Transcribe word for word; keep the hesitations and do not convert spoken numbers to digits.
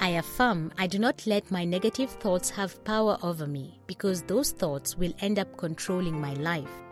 I affirm I do not let my negative thoughts have power over me because those thoughts will end up controlling my life.